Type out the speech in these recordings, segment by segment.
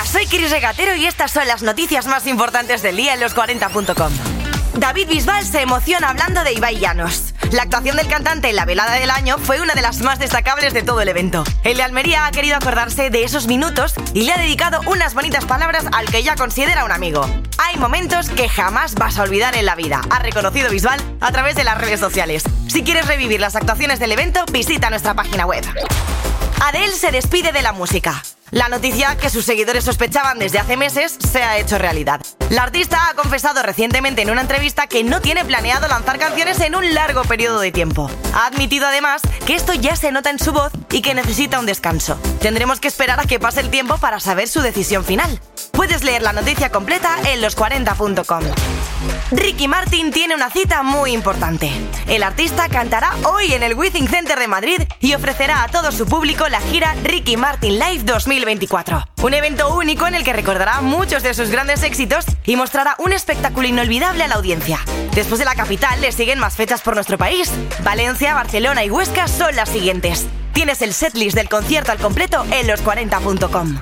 soy Cris Regatero y estas son las noticias más importantes del día en los40.com. David Bisbal se emociona hablando de Ibai Llanos. La actuación del cantante en la velada del año fue una de las más destacables de todo el evento. El de Almería ha querido acordarse de esos minutos y le ha dedicado unas bonitas palabras al que ya considera un amigo. Hay momentos que jamás vas a olvidar en la vida, ha reconocido Bisbal a través de las redes sociales. Si quieres revivir las actuaciones del evento, visita nuestra página web. Adele se despide de la música. La noticia que sus seguidores sospechaban desde hace meses se ha hecho realidad. La artista ha confesado recientemente en una entrevista que no tiene planeado lanzar canciones en un largo periodo de tiempo. Ha admitido además que esto ya se nota en su voz y que necesita un descanso. Tendremos que esperar a que pase el tiempo para saber su decisión final. Puedes leer la noticia completa en los40.com. Ricky Martin tiene una cita muy importante. El artista cantará hoy en el Withing Center de Madrid y ofrecerá a todo su público la gira Ricky Martin Live 2024. Un evento único en el que recordará muchos de sus grandes éxitos y mostrará un espectáculo inolvidable a la audiencia. Después de la capital le siguen más fechas por nuestro país. Valencia, Barcelona y Huesca son las siguientes. Tienes el setlist del concierto al completo en los40.com.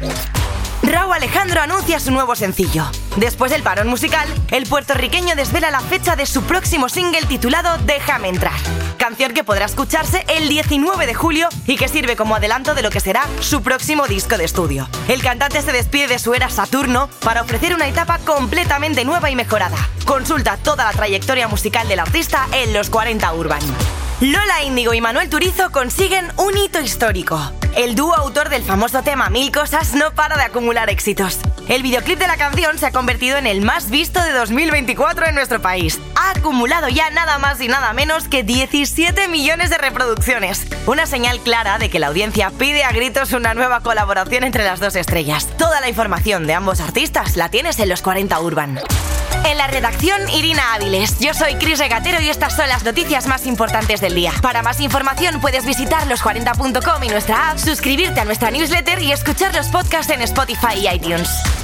Rauw Alejandro anuncia su nuevo sencillo. Después del parón musical, el puertorriqueño desvela la fecha de su próximo single titulado Déjame entrar. Canción que podrá escucharse el 19 de julio y que sirve como adelanto de lo que será su próximo disco de estudio. El cantante se despide de su era Saturno para ofrecer una etapa completamente nueva y mejorada. Consulta toda la trayectoria musical del artista en Los 40 Urban. Lola Índigo y Manuel Turizo consiguen un hito histórico. El dúo autor del famoso tema Mil Cosas no para de acumular éxitos. El videoclip de la canción se ha convertido en el más visto de 2024 en nuestro país. Ha acumulado ya nada más y nada menos que 17 millones de reproducciones. Una señal clara de que la audiencia pide a gritos una nueva colaboración entre las dos estrellas. Toda la información de ambos artistas la tienes en Los 40 Urban. En la redacción, Irina Áviles. Yo soy Cris Regatero y estas son las noticias más importantes del día. Para más información puedes visitar los40.com y nuestra app, suscribirte a nuestra newsletter y escuchar los podcasts en Spotify y iTunes.